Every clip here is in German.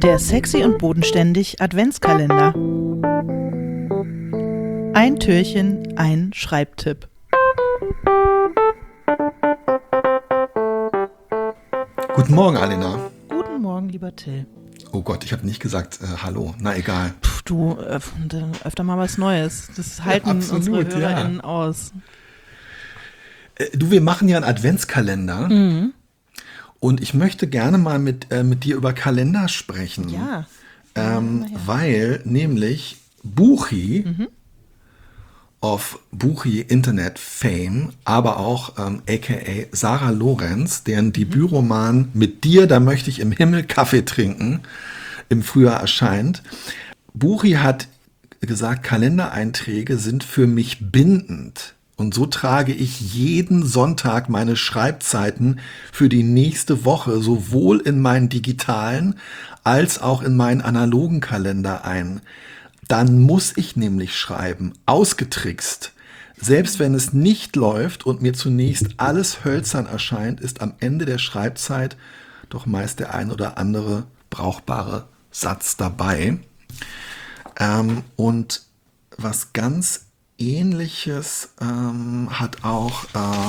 Der sexy und bodenständig Adventskalender. Ein Türchen, ein Schreibtipp. Guten Morgen, Alena. Guten Morgen, lieber Till. Oh Gott, ich habe nicht gesagt Hallo. Na egal. Du, öfter mal was Neues. Das halten Absolut, unsere HörerInnen aus. Du, wir machen ja einen Adventskalender. Mhm. Und ich möchte gerne mal mit dir über Kalender sprechen. Ja. Weil nämlich Buchi of Buchi Internet Fame, aber auch aka Sarah Lorenz, deren Debütroman Mit dir, da möchte ich im Himmel Kaffee trinken, im Frühjahr erscheint. Buchi hat gesagt, Kalendereinträge sind für mich bindend. Und so trage ich jeden Sonntag meine Schreibzeiten für die nächste Woche sowohl in meinen digitalen als auch in meinen analogen Kalender ein. Dann muss ich nämlich schreiben, ausgetrickst. Selbst wenn es nicht läuft und mir zunächst alles hölzern erscheint, ist am Ende der Schreibzeit doch meist der ein oder andere brauchbare Satz dabei. Und was ganz Ähnliches hat auch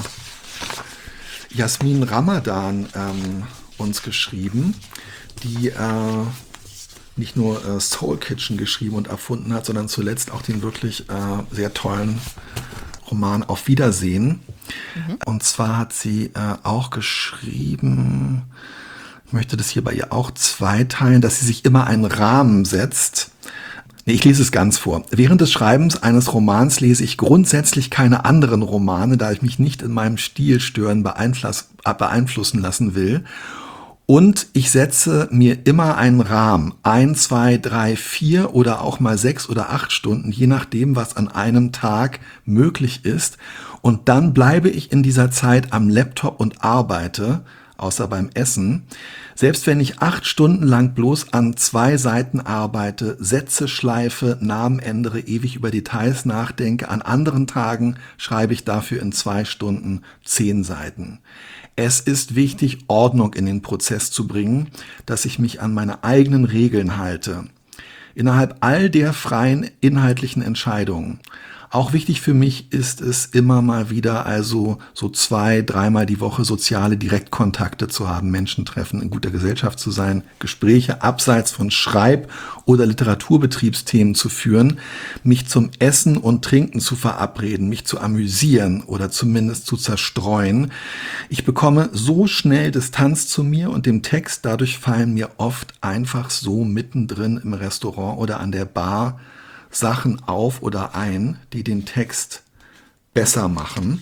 Jasmin Ramadan uns geschrieben, die nicht nur Soul Kitchen geschrieben und erfunden hat, sondern zuletzt auch den wirklich sehr tollen Roman Auf Wiedersehen. Und zwar hat sie auch geschrieben, ich möchte das hier bei ihr auch zweiteilen, dass sie sich immer einen Rahmen setzt. Ich lese es ganz vor. Während des Schreibens eines Romans lese ich grundsätzlich keine anderen Romane, da ich mich nicht in meinem Stilstören beeinflussen lassen will. Und ich setze mir immer einen Rahmen. 1, 2, 3, 4 oder auch mal 6 oder 8 Stunden, je nachdem, was an einem Tag möglich ist. Und dann bleibe ich in dieser Zeit am Laptop und arbeite, außer beim Essen. Selbst wenn ich 8 Stunden lang bloß an 2 Seiten arbeite, Sätze schleife, Namen ändere, ewig über Details nachdenke, an anderen Tagen schreibe ich dafür in 2 Stunden 10 Seiten. Es ist wichtig, Ordnung in den Prozess zu bringen, dass ich mich an meine eigenen Regeln halte. Innerhalb all der freien inhaltlichen Entscheidungen. Auch wichtig für mich ist es immer mal wieder, also so 2-, 3-mal die Woche soziale Direktkontakte zu haben, Menschen treffen, in guter Gesellschaft zu sein, Gespräche abseits von Schreib- oder Literaturbetriebsthemen zu führen, mich zum Essen und Trinken zu verabreden, mich zu amüsieren oder zumindest zu zerstreuen. Ich bekomme so schnell Distanz zu mir und dem Text, dadurch fallen mir oft einfach so mittendrin im Restaurant oder an der Bar Sachen auf oder ein, die den Text besser machen.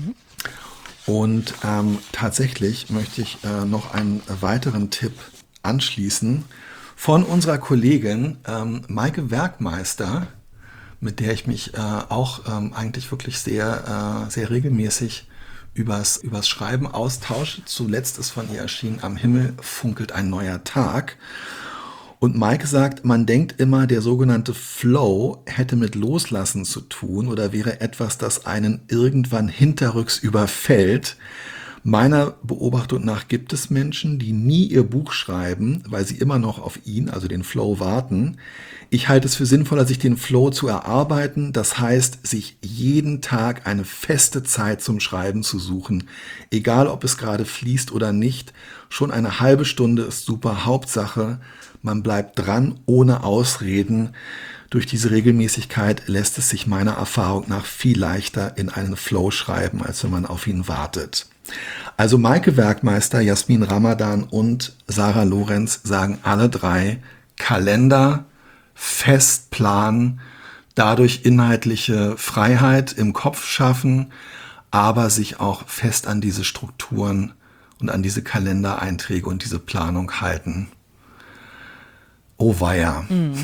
Und tatsächlich möchte ich noch einen weiteren Tipp anschließen von unserer Kollegin Maike Werkmeister, mit der ich mich auch eigentlich wirklich sehr regelmäßig übers Schreiben austausche. Zuletzt ist von ihr erschienen Am Himmel funkelt ein neuer Tag. Und Maike sagt, man denkt immer, der sogenannte Flow hätte mit Loslassen zu tun oder wäre etwas, das einen irgendwann hinterrücks überfällt. Meiner Beobachtung nach gibt es Menschen, die nie ihr Buch schreiben, weil sie immer noch auf ihn, also den Flow, warten. Ich halte es für sinnvoller, sich den Flow zu erarbeiten. Das heißt, sich jeden Tag eine feste Zeit zum Schreiben zu suchen. Egal, ob es gerade fließt oder nicht. Schon eine halbe Stunde ist super. Hauptsache, man bleibt dran, ohne Ausreden. Durch diese Regelmäßigkeit lässt es sich meiner Erfahrung nach viel leichter in einen Flow schreiben, als wenn man auf ihn wartet. Also Maike Werkmeister, Jasmin Ramadan und Sarah Lorenz sagen alle 3 Kalender, fest planen, dadurch inhaltliche Freiheit im Kopf schaffen, aber sich auch fest an diese Strukturen und an diese Kalendereinträge und diese Planung halten. Oh weia.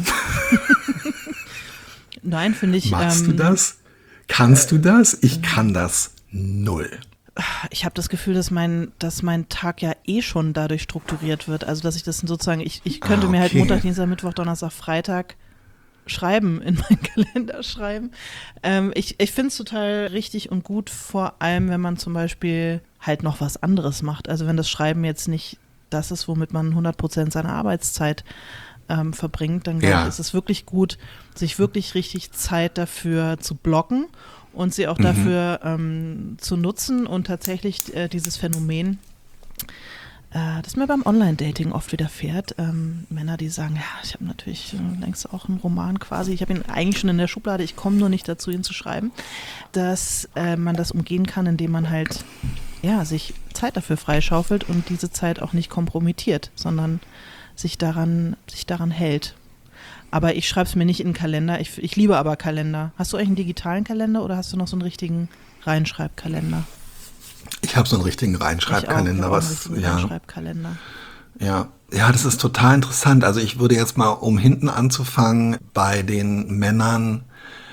Nein, finde ich. Machst du das? Kannst du das? Ich kann das null. Ich habe das Gefühl, dass mein Tag ja eh schon dadurch strukturiert wird. Also, dass ich das sozusagen, ich könnte mir halt Montag, Dienstag, Mittwoch, Donnerstag, Freitag schreiben, in meinen Kalender schreiben. Ich finde es total richtig und gut, vor allem, wenn man zum Beispiel halt noch was anderes macht. Also, wenn das Schreiben jetzt nicht das ist, womit man 100% seiner Arbeitszeit verbringt, dann glaube ich, ist es wirklich gut, sich wirklich richtig Zeit dafür zu blocken und sie auch dafür zu nutzen und tatsächlich dieses Phänomen, das mir beim Online-Dating oft widerfährt. Männer, die sagen, ja, ich habe natürlich längst auch einen Roman quasi, ich habe ihn eigentlich schon in der Schublade, ich komme nur nicht dazu, ihn zu schreiben, dass man das umgehen kann, indem man halt sich Zeit dafür freischaufelt und diese Zeit auch nicht kompromittiert, sondern sich daran hält. Aber ich schreibe es mir nicht in den Kalender, ich liebe aber Kalender. Hast du eigentlich einen digitalen Kalender oder hast du noch so einen richtigen Reinschreibkalender? Ich habe so einen richtigen Reinschreibkalender. Reinschreibkalender. Ja, das ist total interessant. Also ich würde jetzt mal, um hinten anzufangen, bei den Männern,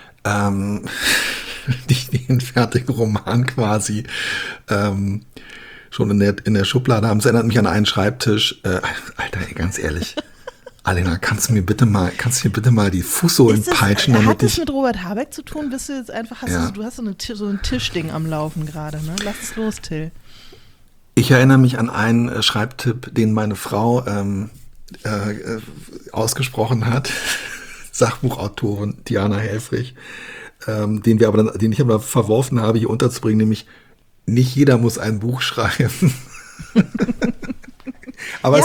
die den fertigen Roman quasi schon in der Schublade haben. Es erinnert mich an einen Schreibtisch. Alter, ey, ganz ehrlich. Alena, kannst du mir bitte mal die Fußsohlen peitschen? Hat das mit Robert Habeck zu tun? Bist du jetzt einfach, du hast so ein Tischding am Laufen gerade, ne? Lass es los, Till. Ich erinnere mich an einen Schreibtipp, den meine Frau ausgesprochen hat. Sachbuchautorin Diana Helfrich, den ich aber verworfen habe, hier unterzubringen, nämlich nicht jeder muss ein Buch schreiben. Aber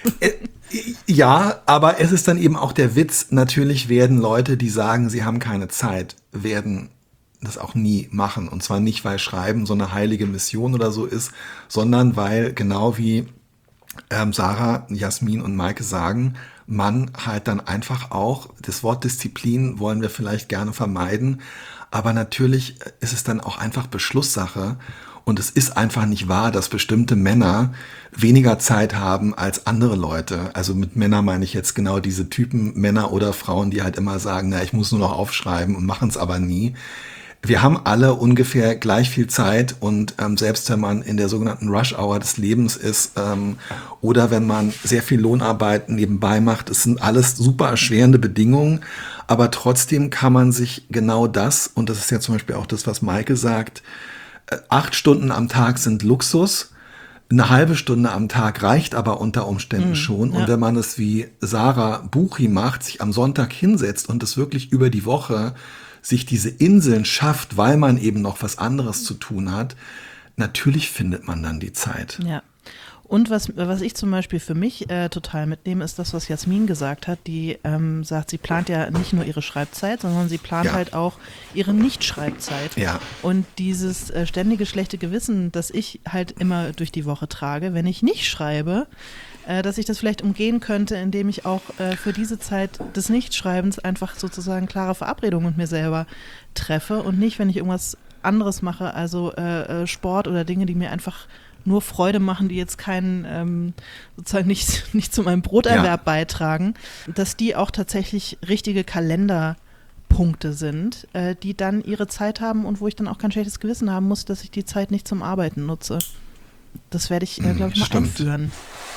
aber es ist dann eben auch der Witz, natürlich werden Leute, die sagen, sie haben keine Zeit, werden das auch nie machen. Und zwar nicht, weil Schreiben so eine heilige Mission oder so ist, sondern weil, genau wie Sarah, Jasmin und Maike sagen, man halt dann einfach auch, das Wort Disziplin wollen wir vielleicht gerne vermeiden, aber natürlich ist es dann auch einfach Beschlusssache. Und es ist einfach nicht wahr, dass bestimmte Männer weniger Zeit haben als andere Leute. Also mit Männer meine ich jetzt genau diese Typen Männer oder Frauen, die halt immer sagen, ich muss nur noch aufschreiben und machen es aber nie. Wir haben alle ungefähr gleich viel Zeit und selbst wenn man in der sogenannten Rush-Hour des Lebens ist oder wenn man sehr viel Lohnarbeit nebenbei macht, es sind alles super erschwerende Bedingungen, aber trotzdem kann man sich genau das, und das ist ja zum Beispiel auch das, was Maike sagt, 8 Stunden am Tag sind Luxus, eine halbe Stunde am Tag reicht aber unter Umständen schon. Und wenn man es wie Sarah Buchi macht, sich am Sonntag hinsetzt und es wirklich über die Woche sich diese Inseln schafft, weil man eben noch was anderes zu tun hat, natürlich findet man dann die Zeit. Ja. Und was ich zum Beispiel für mich total mitnehme, ist das, was Jasmin gesagt hat. Die sagt, sie plant ja nicht nur ihre Schreibzeit, sondern sie plant halt auch ihre Nicht-Schreibzeit. Ja. Und dieses ständige schlechte Gewissen, das ich halt immer durch die Woche trage, wenn ich nicht schreibe, dass ich das vielleicht umgehen könnte, indem ich auch für diese Zeit des Nichtschreibens einfach sozusagen klare Verabredungen mit mir selber treffe und nicht, wenn ich irgendwas anderes mache, also Sport oder Dinge, die mir einfach nur Freude machen, die jetzt keinen, sozusagen nicht zu meinem Broterwerb beitragen, dass die auch tatsächlich richtige Kalenderpunkte sind, die dann ihre Zeit haben und wo ich dann auch kein schlechtes Gewissen haben muss, dass ich die Zeit nicht zum Arbeiten nutze. Das werde ich, glaube ich, mal einführen.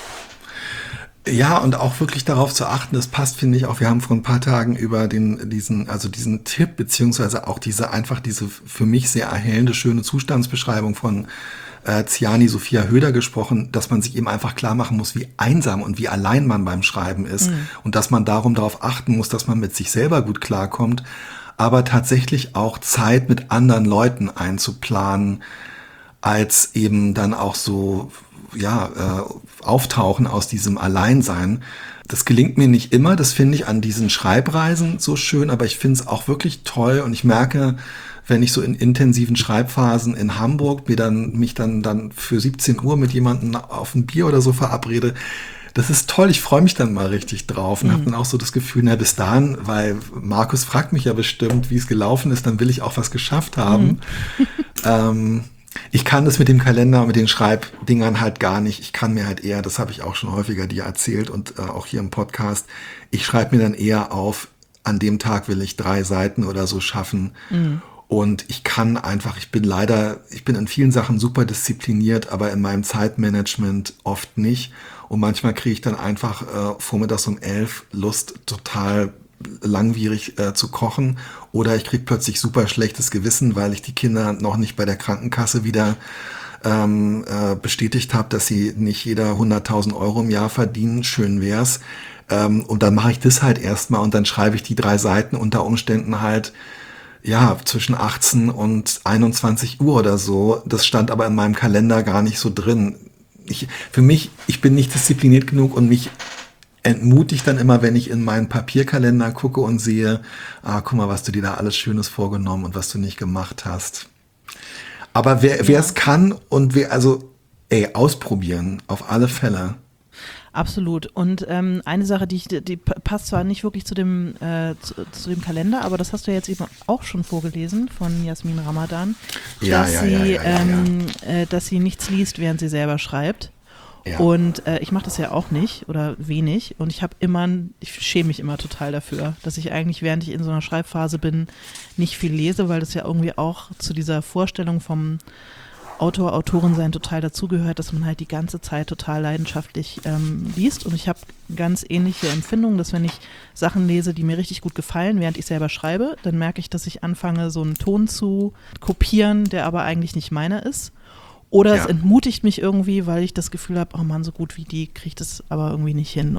Ja, und auch wirklich darauf zu achten, das passt, finde ich, auch, wir haben vor ein paar Tagen über diesen Tipp, beziehungsweise auch diese für mich sehr erhellende, schöne Zustandsbeschreibung von Ziani Sophia Höder gesprochen, dass man sich eben einfach klar machen muss, wie einsam und wie allein man beim Schreiben ist und dass man darum darauf achten muss, dass man mit sich selber gut klarkommt, aber tatsächlich auch Zeit mit anderen Leuten einzuplanen, als eben dann auch so Auftauchen aus diesem Alleinsein. Das gelingt mir nicht immer, das finde ich an diesen Schreibreisen so schön, aber ich finde es auch wirklich toll und ich merke, wenn ich so in intensiven Schreibphasen in Hamburg mich dann für 17 Uhr mit jemandem auf ein Bier oder so verabrede, das ist toll, ich freue mich dann mal richtig drauf und habe dann auch so das Gefühl, bis dahin, weil Markus fragt mich ja bestimmt, wie es gelaufen ist, dann will ich auch was geschafft haben. Ich kann das mit dem Kalender, mit den Schreibdingern halt gar nicht. Ich kann mir halt eher, das habe ich auch schon häufiger dir erzählt und auch hier im Podcast, ich schreibe mir dann eher auf, an dem Tag will ich 3 Seiten oder so schaffen. Und ich bin in vielen Sachen super diszipliniert, aber in meinem Zeitmanagement oft nicht. Und manchmal kriege ich dann einfach vormittags um 11 Lust, total langwierig zu kochen. Oder ich kriege plötzlich super schlechtes Gewissen, weil ich die Kinder noch nicht bei der Krankenkasse wieder bestätigt habe, dass sie nicht jeder 100.000 Euro im Jahr verdienen. Schön wär's. Und dann mache ich das halt erstmal und dann schreibe ich die 3 Seiten unter Umständen halt, ja, zwischen 18 und 21 Uhr oder so. Das stand aber in meinem Kalender gar nicht so drin. Ich bin nicht diszipliniert genug und mich entmutigt dann immer, wenn ich in meinen Papierkalender gucke und sehe, guck mal, was du dir da alles Schönes vorgenommen und was du nicht gemacht hast. Aber wer es kann und ausprobieren, auf alle Fälle. Absolut. Und eine Sache, die passt zwar nicht wirklich zu dem Kalender, aber das hast du jetzt eben auch schon vorgelesen von Jasmin Ramadan, dass sie nichts liest, während sie selber schreibt. Ja. Und ich mache das ja auch nicht oder wenig und ich schäme mich immer total dafür, dass ich eigentlich, während ich in so einer Schreibphase bin, nicht viel lese, weil das ja irgendwie auch zu dieser Vorstellung vom Autor, Autorin sein total dazugehört, dass man halt die ganze Zeit total leidenschaftlich liest. Und ich habe ganz ähnliche Empfindungen, dass wenn ich Sachen lese, die mir richtig gut gefallen, während ich selber schreibe, dann merke ich, dass ich anfange, so einen Ton zu kopieren, der aber eigentlich nicht meiner ist. Oder es entmutigt mich irgendwie, weil ich das Gefühl habe, oh Mann, so gut wie die kriegt es aber irgendwie nicht hin.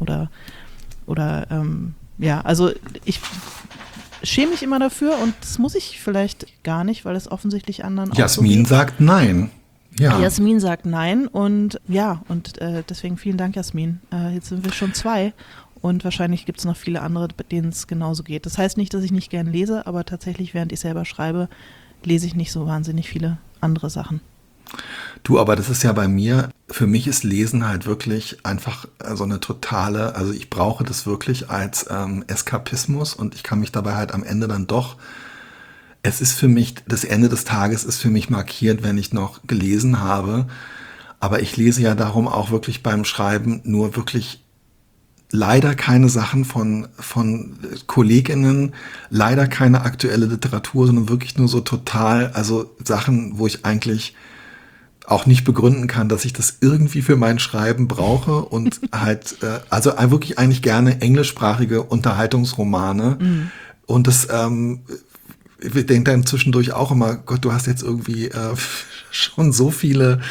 Also ich schäme mich immer dafür und das muss ich vielleicht gar nicht, weil es offensichtlich anderen Jasmin sagt nein. Ja. Jasmin sagt nein und deswegen vielen Dank, Jasmin. Jetzt sind wir schon 2 und wahrscheinlich gibt es noch viele andere, bei denen es genauso geht. Das heißt nicht, dass ich nicht gern lese, aber tatsächlich, während ich selber schreibe, lese ich nicht so wahnsinnig viele andere Sachen. Du, aber das ist ja bei mir, für mich ist Lesen halt wirklich einfach so eine totale, also ich brauche das wirklich als Eskapismus und ich kann mich dabei halt am Ende dann doch, es ist für mich, das Ende des Tages ist für mich markiert, wenn ich noch gelesen habe, aber ich lese ja darum auch wirklich beim Schreiben nur wirklich leider keine Sachen von KollegInnen, leider keine aktuelle Literatur, sondern wirklich nur so total, also Sachen, wo ich eigentlich auch nicht begründen kann, dass ich das irgendwie für mein Schreiben brauche und halt, also wirklich eigentlich gerne englischsprachige Unterhaltungsromane. Mhm. Und das, ich denke dann zwischendurch auch immer, Gott, du hast jetzt irgendwie schon so viele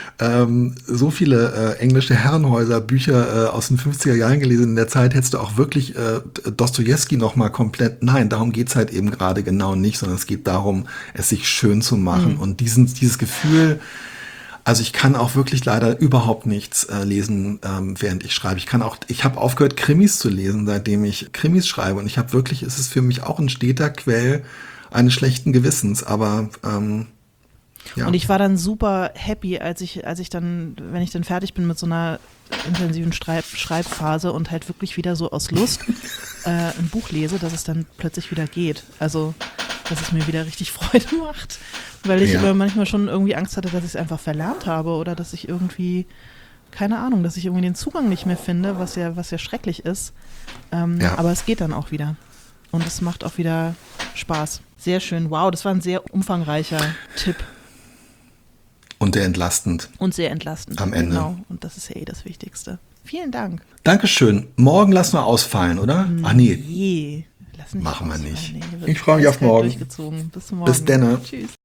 englische Herrenhäuser-Bücher aus den 50er Jahren gelesen. In der Zeit hättest du auch wirklich Dostojewski nochmal komplett, nein, darum geht's halt eben gerade genau nicht, sondern es geht darum, es sich schön zu machen. Mhm. Und dieses Gefühl, also ich kann auch wirklich leider überhaupt nichts lesen, während ich schreibe. Ich habe aufgehört, Krimis zu lesen, seitdem ich Krimis schreibe. Und es ist für mich auch ein steter Quell eines schlechten Gewissens. Aber ja. Und ich war dann super happy, als ich dann, wenn ich dann fertig bin mit so einer intensiven Schreibphase und halt wirklich wieder so aus Lust ein Buch lese, dass es dann plötzlich wieder geht. Also, dass es mir wieder richtig Freude macht. Weil ich manchmal schon irgendwie Angst hatte, dass ich es einfach verlernt habe oder dass ich irgendwie, keine Ahnung, dass ich irgendwie den Zugang nicht mehr finde, was ja schrecklich ist. Aber es geht dann auch wieder. Und es macht auch wieder Spaß. Sehr schön. Wow, das war ein sehr umfangreicher Tipp. Und sehr entlastend. Am Ende. Genau. Und das ist ja das Wichtigste. Vielen Dank. Dankeschön. Morgen lassen wir ausfallen, oder? Ach nee. Nee. Machen wir nicht. Nee, ich freue mich auf morgen. Bis morgen. Bis dann. Tschüss.